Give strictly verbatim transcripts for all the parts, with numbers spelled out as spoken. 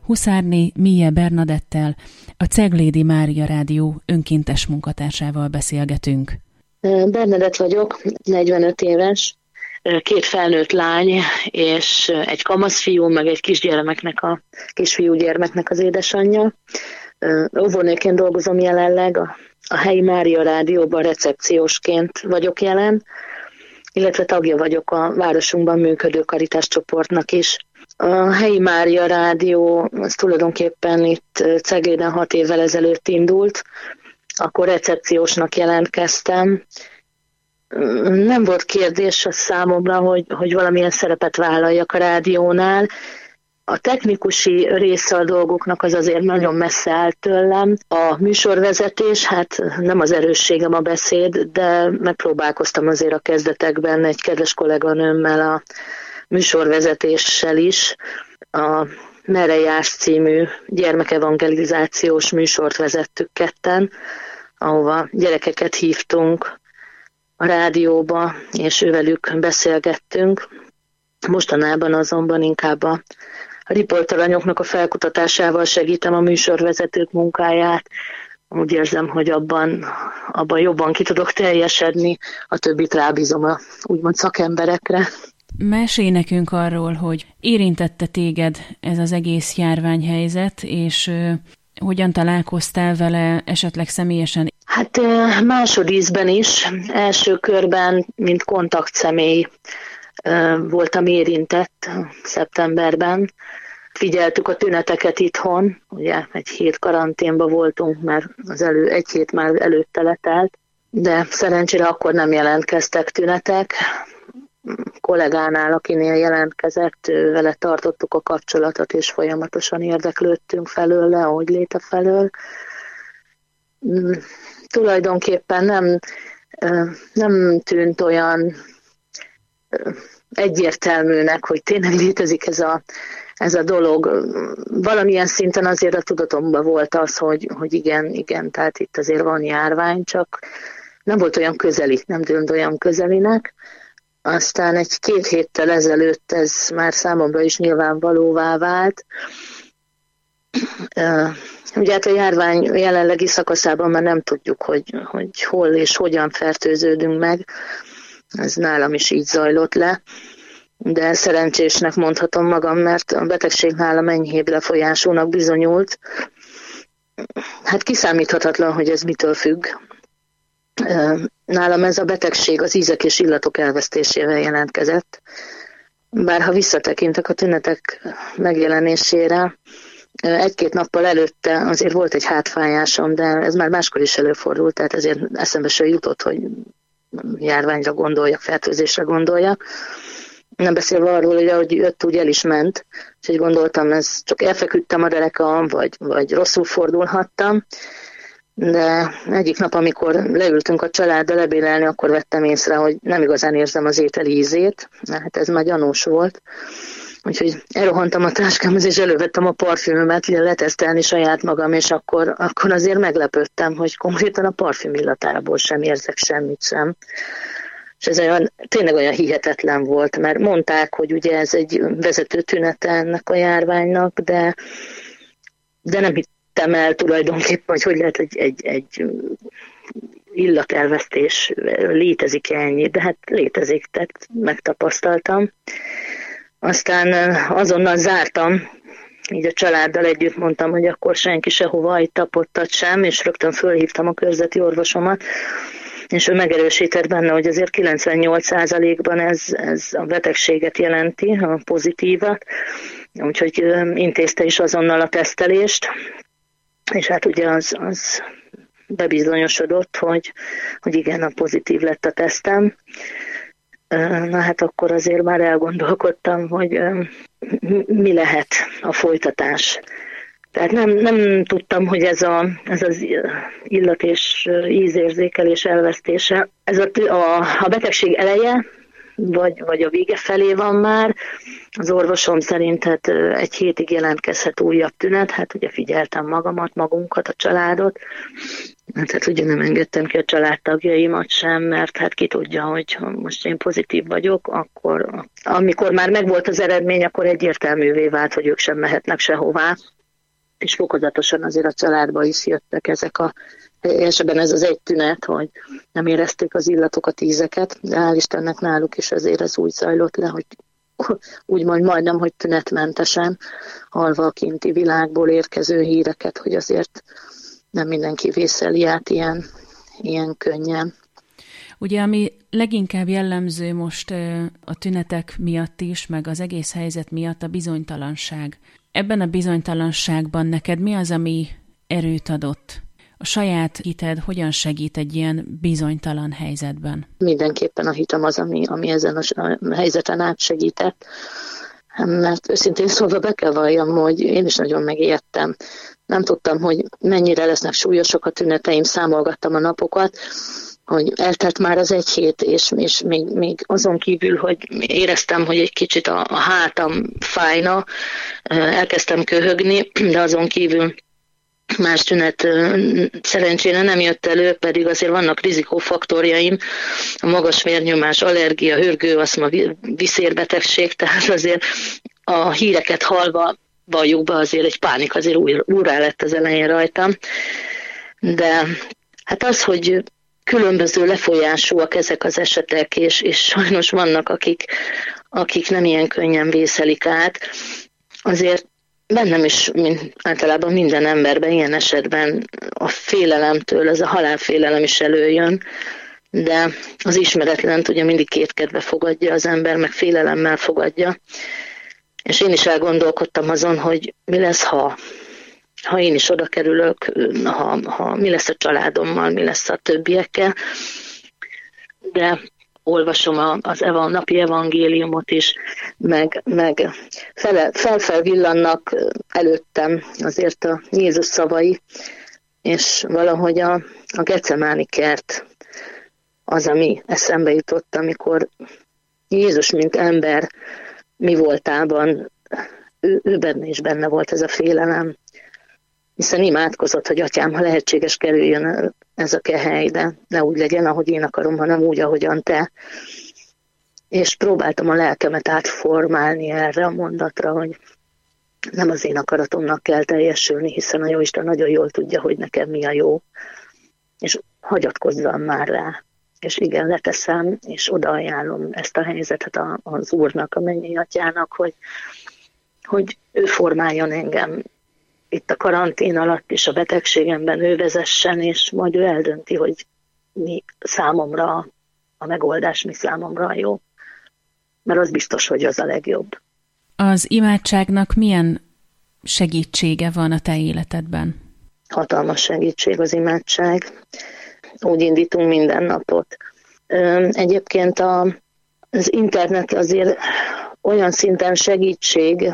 Huszárné Mie Bernadettel, a Ceglédi Mária Rádió önkéntes munkatársával beszélgetünk. Bernadett vagyok, negyvenöt éves, két felnőtt lány, és egy kamaszfiú, meg egy kisgyermeknek a, kisfiú gyermeknek az édesanyja. Óvónőként dolgozom jelenleg, a, a helyi Mária Rádióban recepciósként vagyok jelen, illetve tagja vagyok a városunkban működő Karitás csoportnak is. A helyi Mária Rádió az tulajdonképpen itt Cegléden hat évvel ezelőtt indult, akkor recepciósnak jelentkeztem. Nem volt kérdés a számomra, hogy, hogy valamilyen szerepet vállaljak a rádiónál. A technikusi része a dolgoknak az azért nagyon messze áll tőlem. A műsorvezetés, hát nem az erősségem a beszéd, de megpróbálkoztam azért a kezdetekben egy kedves kolléganőmmel a műsorvezetéssel is. A Merre jársz című gyermekevangelizációs műsort vezettük ketten, ahova gyerekeket hívtunk a rádióba, és ővelük beszélgettünk. Mostanában azonban inkább a riporteranyoknak a felkutatásával segítem a műsorvezetők munkáját. Úgy érzem, hogy abban, abban jobban ki tudok teljesedni, a többit rábízom a úgymond szakemberekre. Mesélj nekünk arról, hogy érintette téged ez az egész járványhelyzet, és uh, hogyan találkoztál vele esetleg személyesen? Hát uh, másodízben is, első körben, mint kontaktszemély uh, voltam érintett szeptemberben. Figyeltük a tüneteket itthon, ugye egy hét karanténban voltunk, mert az elő, egy hét már előtte letelt, de szerencsére akkor nem jelentkeztek tünetek. Kollégánál, akinél jelentkezett, vele tartottuk a kapcsolatot, és folyamatosan érdeklődtünk felőle, ahogy léte felől. Tulajdonképpen nem, nem tűnt olyan egyértelműnek, hogy tényleg létezik ez a, ez a dolog. Valamilyen szinten azért a tudatomban volt az, hogy, hogy igen, igen, tehát itt azért van járvány, csak nem volt olyan közeli, nem tűnt olyan közelinek. Aztán egy-két héttel ezelőtt ez már számomra is nyilvánvalóvá vált. Ugye hát a járvány jelenlegi szakaszában már nem tudjuk, hogy, hogy hol és hogyan fertőződünk meg. Ez nálam is így zajlott le. De szerencsésnek mondhatom magam, mert a betegség nálam enyhébb lefolyásúnak bizonyult. Hát kiszámíthatatlan, hogy ez mitől függ. Nálam ez a betegség az ízek és illatok elvesztésével jelentkezett. Bár ha visszatekintek a tünetek megjelenésére, egy-két nappal előtte azért volt egy hátfájásom, de ez már máskor is előfordult, tehát ezért eszembe se jutott, hogy járványra gondoljak, fertőzésre gondoljak. Nem beszélve arról, hogy ahogy jött, úgy el is ment, úgyhogy gondoltam, ez csak elfeküdtem a derekam, vagy, vagy rosszul fordulhattam. De egyik nap, amikor leültünk a családdal lebélelni, akkor vettem észre, hogy nem igazán érzem az étel ízét, hát ez már gyanús volt. Úgyhogy elrohantam a táskámhoz, és elővettem a parfümömet letesztelni saját magam, és akkor, akkor azért meglepődtem, hogy konkrétan a parfüm illatából sem érzek semmit sem. És ez olyan, tényleg olyan hihetetlen volt, mert mondták, hogy ugye ez egy vezető tünete ennek a járványnak, de, de nem hittem el tulajdonképpen, hogy hogy lehet egy, egy, egy illatelvesztés, létezik ennyi, de hát létezik, tehát megtapasztaltam. Aztán azonnal zártam, így a családdal együtt mondtam, hogy akkor senki sehova itt tapottat sem, és rögtön fölhívtam a körzeti orvosomat, és ő megerősített benne, hogy azért kilencvennyolc százalékban ez, ez a betegséget jelenti, a pozitívat, úgyhogy intézte is azonnal a tesztelést, és hát ugye az, az bebizonyosodott, hogy, hogy igen, a pozitív lett a tesztem. Na hát akkor azért már elgondolkodtam, hogy mi lehet a folytatás. Tehát nem, nem tudtam, hogy ez, a, ez az illat- és ízérzékelés elvesztése, ez a, a, a betegség eleje, vagy, vagy a vége felé van már. Az orvosom szerint hát egy hétig jelentkezhet újabb tünet, hát ugye figyeltem magamat, magunkat, a családot. Hát ugye nem engedtem ki a családtagjaimat sem, mert hát ki tudja, hogy ha most én pozitív vagyok, akkor amikor már megvolt az eredmény, akkor egyértelművé vált, hogy ők sem mehetnek sehová. és fokozatosan azért a családba is jöttek ezek a, esetben ez az egy tünet, hogy nem érezték az illatokat, ízeket, de hál' Istennek náluk is azért ez úgy zajlott le, hogy úgymond majdnem, hogy tünetmentesen, halva a kinti világból érkező híreket, hogy azért nem mindenki vészeli át ilyen, ilyen könnyen. Ugye, ami leginkább jellemző most a tünetek miatt is, meg az egész helyzet miatt a bizonytalanság. Ebben a bizonytalanságban neked mi az, ami erőt adott? A saját hited hogyan segít egy ilyen bizonytalan helyzetben? Mindenképpen a hitem az, ami, ami ezen a helyzeten átsegített. Mert őszintén szólva be kell valljam, hogy én is nagyon megijedtem. Nem tudtam, hogy mennyire lesznek súlyosak a tüneteim, számolgattam a napokat, hogy eltelt már az egy hét, és, és még, még azon kívül, hogy éreztem, hogy egy kicsit a, a hátam fájna, elkezdtem köhögni, de azon kívül más tünet szerencsére nem jött elő, pedig azért vannak rizikófaktorjaim, a magas vérnyomás, allergia, hörgőaszma, viszérbetegség, tehát azért a híreket hallva valljuk be, azért egy pánik azért újra, újra lett az elején rajtam. De hát az, hogy különböző lefolyásúak ezek az esetek, és, és sajnos vannak, akik, akik nem ilyen könnyen vészelik át, azért bennem is, mint általában minden emberben ilyen esetben a félelemtől, ez a halálfélelem is előjön, de az ismeretlent ugye mindig kétkedve fogadja az ember, meg félelemmel fogadja. És én is elgondolkodtam azon, hogy mi lesz, ha, ha én is oda kerülök, ha, ha mi lesz a családommal, mi lesz a többiekkel. De olvasom a, az eva, napi evangéliumot is, meg, meg fele, felfelvillannak előttem azért a Jézus szavai, és valahogy a, a Gecemáni kert az, ami eszembe jutott, amikor Jézus, mint ember, mi voltában, ő, ő benne is benne volt ez a félelem, hiszen imádkozott, hogy atyám, ha lehetséges, kerüljön ez a kehely, de ne úgy legyen, ahogy én akarom, hanem úgy, ahogyan te. És próbáltam a lelkemet átformálni erre a mondatra, hogy nem az én akaratomnak kell teljesülni, hiszen a Jóisten nagyon jól tudja, hogy nekem mi a jó, és hagyatkozzam már rá. És igen, leteszem, és odaajánlom ezt a helyzetet az Úrnak, a mennyei atyának, hogy, hogy ő formáljon engem itt a karantén alatt is, a betegségemben ő vezessen, és majd ő eldönti, hogy mi számomra a megoldás, mi számomra a jó. Mert az biztos, hogy az a legjobb. Az imádságnak milyen segítsége van a te életedben? Hatalmas segítség az imádság. Úgy indítunk minden napot. Egyébként a, az internet azért olyan szinten segítség,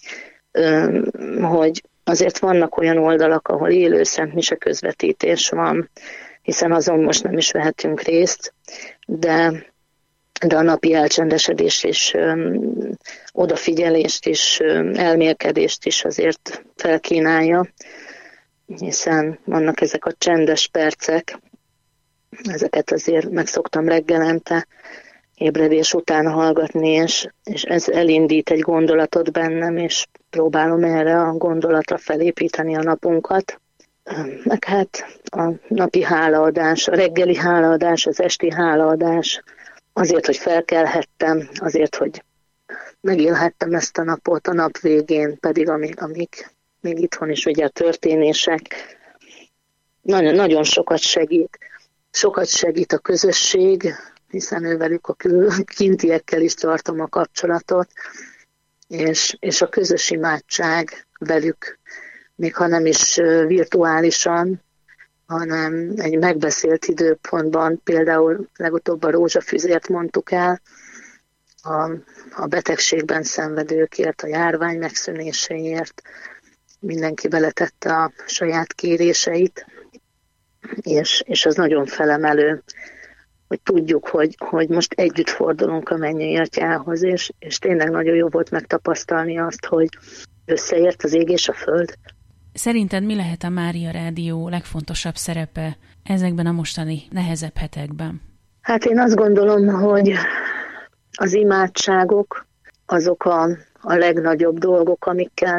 hogy azért vannak olyan oldalak, ahol élő szentmise közvetítés van, hiszen azon most nem is vehetünk részt, de, de a napi elcsendesedést és öm, odafigyelést és öm, elmélkedést is azért felkínálja, hiszen vannak ezek a csendes percek, ezeket azért megszoktam reggelente ébredés után hallgatni, és, és ez elindít egy gondolatot bennem, és próbálom erre a gondolatra felépíteni a napunkat. Meg hát a napi hálaadás, a reggeli hálaadás, az esti hálaadás, azért, hogy felkelhettem, azért, hogy megélhettem ezt a napot, a nap végén pedig, amíg, amíg még itthon is ugye a történések, nagyon, nagyon sokat segít. Sokat segít a közösség, hiszen ővelük a kintiekkel is tartom a kapcsolatot, és, és a közös imádság velük, még ha nem is virtuálisan, hanem egy megbeszélt időpontban, például legutóbb a rózsafüzért mondtuk el, a, a betegségben szenvedőkért, a járvány megszűnéséért, mindenki beletette a saját kéréseit, és, és az nagyon felemelő, hogy tudjuk, hogy, hogy most együtt fordulunk a mennyei atyához, és, és tényleg nagyon jó volt megtapasztalni azt, hogy összeért az ég és a föld. Szerinted mi lehet a Mária Rádió legfontosabb szerepe ezekben a mostani nehezebb hetekben? Hát én azt gondolom, hogy az imádságok azok a, a legnagyobb dolgok, amikkel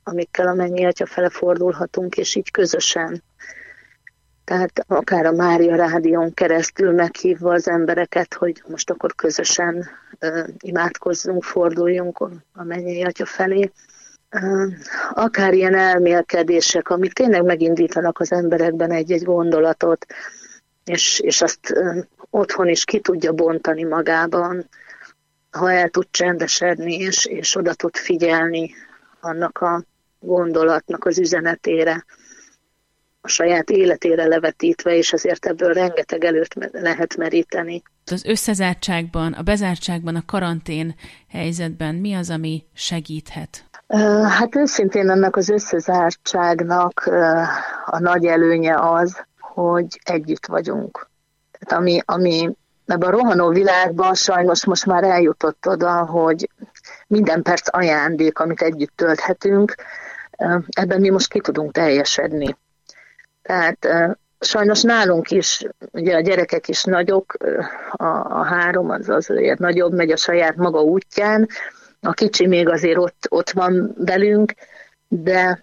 amikkel a Mennyi Atya fele fordulhatunk, és így közösen. Tehát akár a Mária Rádión keresztül meghívva az embereket, hogy most akkor közösen uh, imádkozzunk, forduljunk a Mennyei Atya felé. Uh, akár ilyen elmélkedések, amik tényleg megindítanak az emberekben egy-egy gondolatot, és, és azt uh, otthon is ki tudja bontani magában, ha el tud csendesedni, és, és oda tud figyelni annak a gondolatnak az üzenetére, a saját életére levetítve, és azért ebből rengeteg előtt lehet meríteni. Az összezártságban, a bezártságban, a karantén helyzetben mi az, ami segíthet? Hát őszintén ennek az összezártságnak a nagy előnye az, hogy együtt vagyunk. Tehát ami, ami ebben a rohanó világban sajnos most már eljutott oda, hogy minden perc ajándék, amit együtt tölthetünk, ebben mi most ki tudunk teljesedni. Tehát sajnos nálunk is, ugye a gyerekek is nagyok, a, a három az azért nagyobb, megy a saját maga útján, a kicsi még azért ott, ott van velünk, de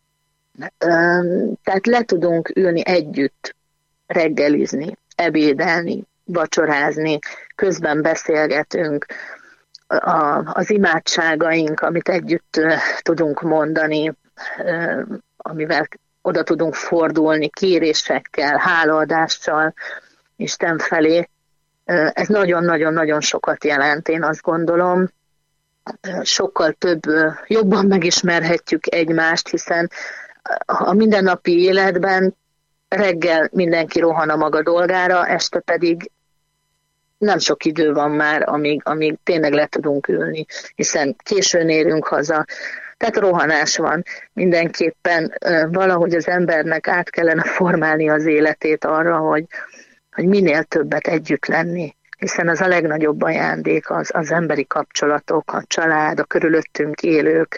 tehát le tudunk ülni együtt, reggelizni, ebédelni, vacsorázni, közben beszélgetünk, a, az imádságaink, amit együtt tudunk mondani, amivel oda tudunk fordulni kérésekkel, hálaadással Isten felé. Ez nagyon-nagyon-nagyon sokat jelent, én azt gondolom. Sokkal több, jobban megismerhetjük egymást, hiszen a mindennapi életben reggel mindenki rohan a maga dolgára, este pedig nem sok idő van már, amíg, amíg tényleg le tudunk ülni, hiszen későn érünk haza. Tehát rohanás van. Mindenképpen valahogy az embernek át kellene formálni az életét arra, hogy, hogy minél többet együtt lenni, hiszen az a legnagyobb ajándék az, az emberi kapcsolatok, a család, a körülöttünk élők,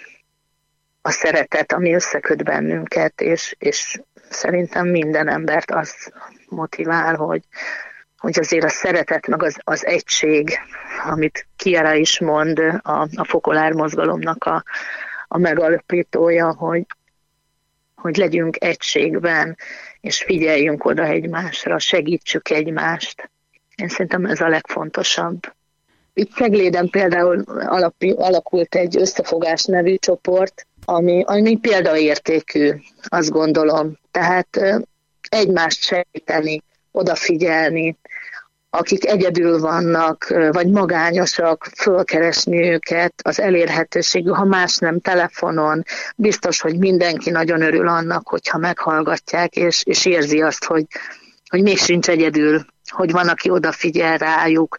a szeretet, ami összeköt bennünket, és, és szerintem minden embert az motivál, hogy, hogy azért a szeretet, meg az, az egység, amit Chiara is mond, a, a fokolár mozgalomnak a, a megalapítója, hogy, hogy legyünk egységben, és figyeljünk oda egymásra, segítsük egymást. Én szerintem ez a legfontosabb. Itt Cegléden például alapi, alakult egy Összefogás nevű csoport, ami, ami példaértékű, azt gondolom. Tehát egymást segíteni, odafigyelni, akik egyedül vannak, vagy magányosak, fölkeresni őket, az elérhetőségű, ha más nem telefonon, biztos, hogy mindenki nagyon örül annak, hogyha meghallgatják, és, és érzi azt, hogy, hogy még sincs egyedül, hogy van, aki odafigyel rájuk,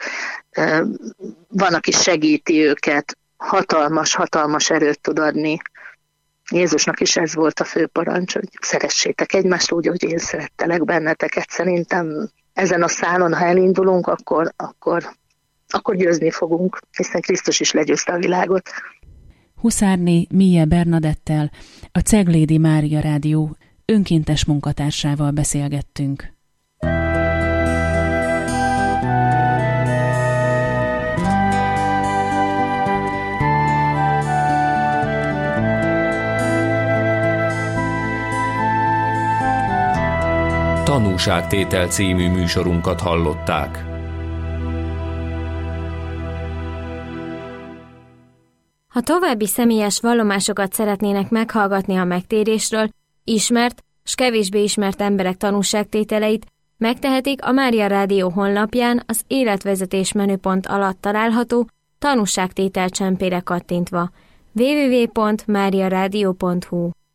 van, aki segíti őket, hatalmas, hatalmas erőt tud adni. Jézusnak is ez volt a fő parancs, hogy szeressétek egymást úgy, hogy én szerettelek benneteket. Szerintem ezen a szálon, ha elindulunk, akkor, akkor, akkor győzni fogunk, hiszen Krisztus is legyőzte a világot. Huszárné Mie Bernadettel, a Ceglédi Mária Rádió önkéntes munkatársával beszélgettünk. Tanúságtétel című műsorunkat hallották. Ha további személyes vallomásokat szeretnének meghallgatni a megtérésről, ismert s kevésbé ismert emberek tanúságtételeit, megtehetik a Mária Rádió honlapján az életvezetés menüpont alatt található tanúságtétel csempére kattintva. double-u double-u double-u pont mária rádió pont hu